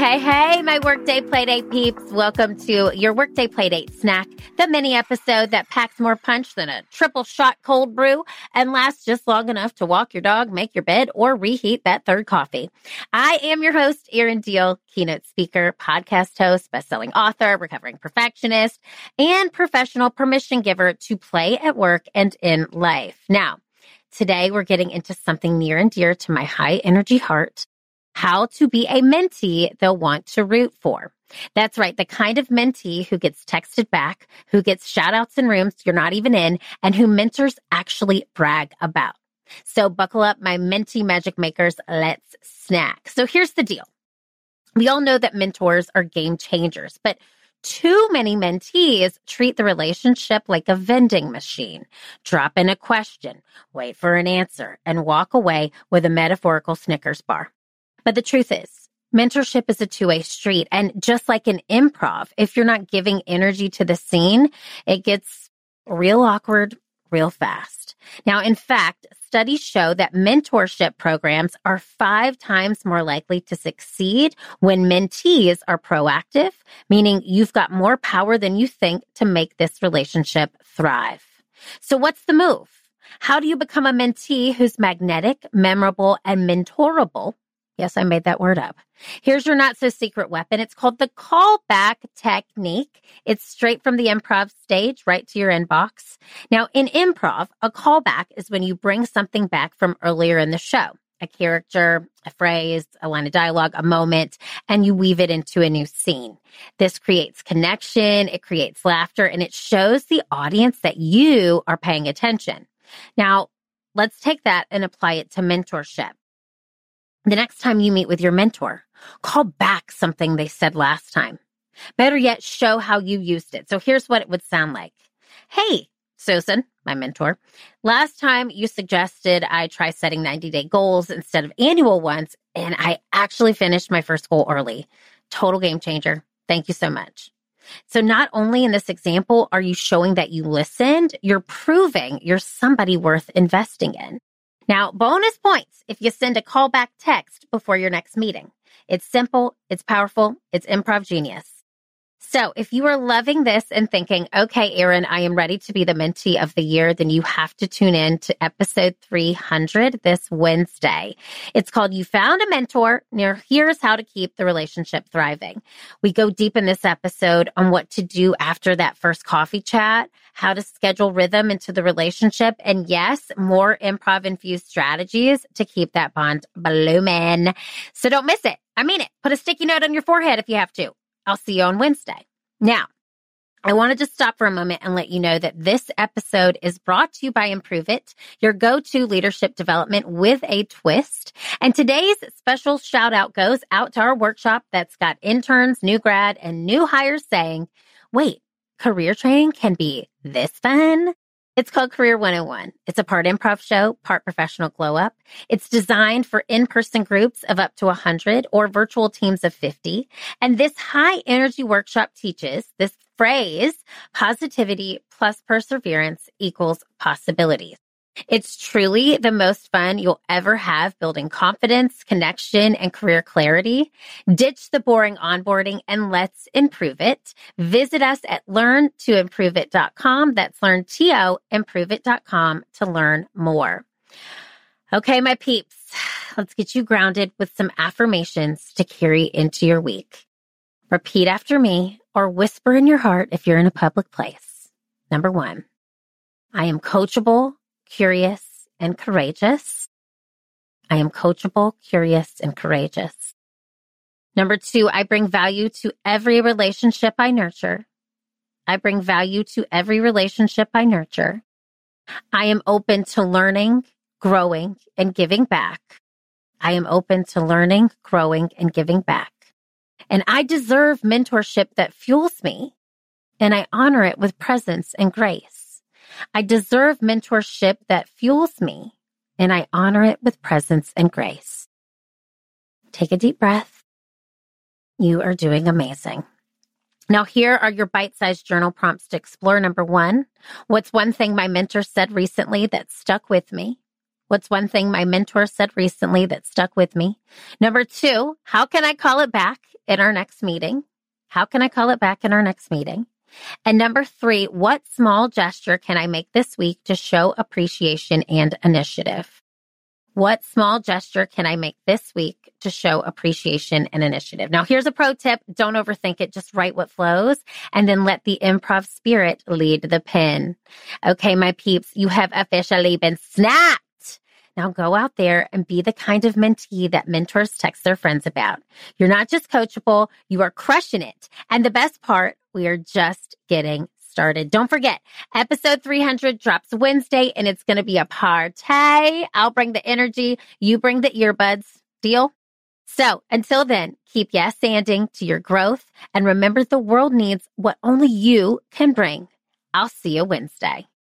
Hey, my Workday Playdate peeps. Welcome to your Workday Playdate snack, the mini episode that packs more punch than a triple shot cold brew and lasts just long enough to walk your dog, make your bed, or reheat that third coffee. I am your host, Erin Diehl, keynote speaker, podcast host, best-selling author, recovering perfectionist, and professional permission giver to play at work and in life. Now, today we're getting into something near and dear to my high energy heart. How to be a mentee they'll want to root for. That's right, the kind of mentee who gets texted back, who gets shout outs in rooms you're not even in, and who mentors actually brag about. So buckle up, my mentee magic makers. Let's snack. So here's the deal. We all know that mentors are game changers, but too many mentees treat the relationship like a vending machine. Drop in a question, wait for an answer, and walk away with a metaphorical Snickers bar. But the truth is, mentorship is a two-way street. And just like in improv, if you're not giving energy to the scene, it gets real awkward real fast. Now, in fact, studies show that mentorship programs are 5 times more likely to succeed when mentees are proactive, meaning you've got more power than you think to make this relationship thrive. So what's the move? How do you become a mentee who's magnetic, memorable, and mentorable? Yes, I made that word up. Here's your not-so-secret weapon. It's called the callback technique. It's straight from the improv stage right to your inbox. Now, in improv, a callback is when you bring something back from earlier in the show, a character, a phrase, a line of dialogue, a moment, and you weave it into a new scene. This creates connection, it creates laughter, and it shows the audience that you are paying attention. Now, let's take that and apply it to mentorship. The next time you meet with your mentor, call back something they said last time. Better yet, show how you used it. So here's what it would sound like. Hey, Susan, my mentor, last time you suggested I try setting 90-day goals instead of annual ones, and I actually finished my first goal early. Total game changer. Thank you so much. So not only in this example are you showing that you listened, you're proving you're somebody worth investing in. Now, bonus points if you send a callback text before your next meeting. It's simple, it's powerful, it's improv genius. So if you are loving this and thinking, okay, Erin, I am ready to be the mentee of the year, then you have to tune in to episode 300 this Wednesday. It's called You Found a Mentor. Now, here's how to keep the relationship thriving. We go deep in this episode on what to do after that first coffee chat, how to schedule rhythm into the relationship, and yes, more improv-infused strategies to keep that bond blooming. So don't miss it. I mean it. Put a sticky note on your forehead if you have to. I'll see you on Wednesday. Now, I wanted to stop for a moment and let you know that this episode is brought to you by Improve It, your go-to leadership development with a twist. And today's special shout out goes out to our workshop that's got interns, new grad, and new hires saying, wait, career training can be this fun? It's called Career 101. It's a part improv show, part professional glow up. It's designed for in-person groups of up to 100 or virtual teams of 50. And this high energy workshop teaches this phrase, positivity plus perseverance equals possibilities. It's truly the most fun you'll ever have building confidence, connection, and career clarity. Ditch the boring onboarding and let's improve it. Visit us at learntoimproveit.com. That's learntoimproveit.com to learn more. Okay, my peeps, let's get you grounded with some affirmations to carry into your week. Repeat after me or whisper in your heart if you're in a public place. Number 1, I am coachable, curious, and courageous. I am coachable, curious, and courageous. Number 2, I bring value to every relationship I nurture. I bring value to every relationship I nurture. I am open to learning, growing, and giving back. I am open to learning, growing, and giving back. And I deserve mentorship that fuels me, and I honor it with presence and grace. I deserve mentorship that fuels me, and I honor it with presence and grace. Take a deep breath. You are doing amazing. Now, here are your bite-sized journal prompts to explore. Number 1, what's one thing my mentor said recently that stuck with me? What's one thing my mentor said recently that stuck with me? Number 2, how can I call it back in our next meeting? How can I call it back in our next meeting? And number 3, what small gesture can I make this week to show appreciation and initiative? What small gesture can I make this week to show appreciation and initiative? Now, here's a pro tip. Don't overthink it. Just write what flows and then let the improv spirit lead the pen. Okay, my peeps, you have officially been snapped. Now go out there and be the kind of mentee that mentors text their friends about. You're not just coachable, you are crushing it. And the best part, we are just getting started. Don't forget, episode 300 drops Wednesday and it's going to be a party. I'll bring the energy. You bring the earbuds. Deal? So until then, keep yes-anding to your growth and remember the world needs what only you can bring. I'll see you Wednesday.